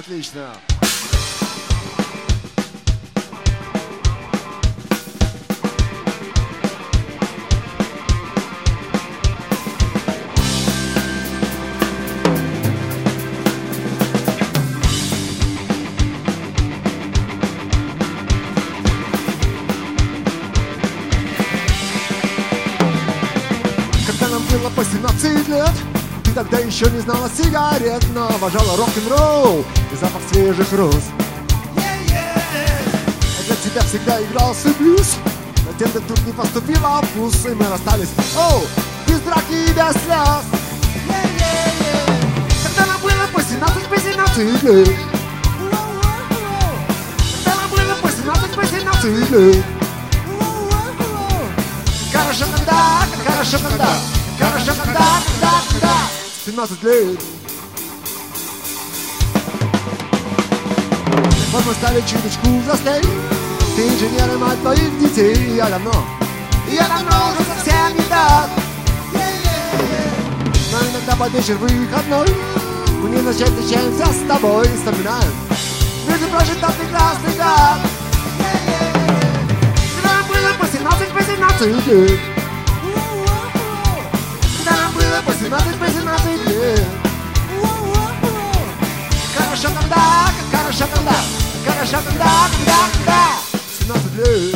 Отлично. Когда нам было по 17 лет, ты тогда еще не знала сигарет, но обожала рок-н-ролл и запах свежих роз. А для тебя всегда игрался блюз, но тем ты тут не поступила в вкус, и мы расстались, без драки и без слез. Когда нам было по 17 лет, когда нам было по 17 лет, хорошо, когда 17 лет. Вот мы стали чуточку взрослей, ты инженер и мать твоих детей. Я давно уже совсем не так. Но иногда под вечер выходной мы невзначай встречаемся с тобой и вспоминаем люди прожить тот прекрасный год. Когда нам было по 17 лет, когда нам было по 17 лет. Хорошо, когда 17 лет.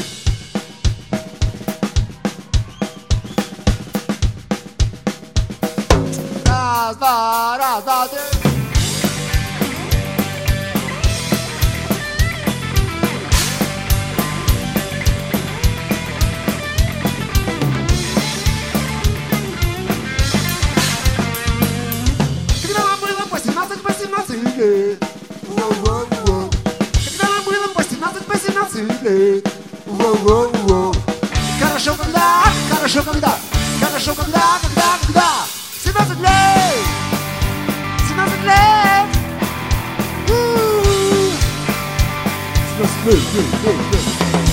Раз, два, три. Когда нам было по 17 лет. Когда нам было по 17 лет. Хорошо, когда 17 лет. 17 лет. 17 лет.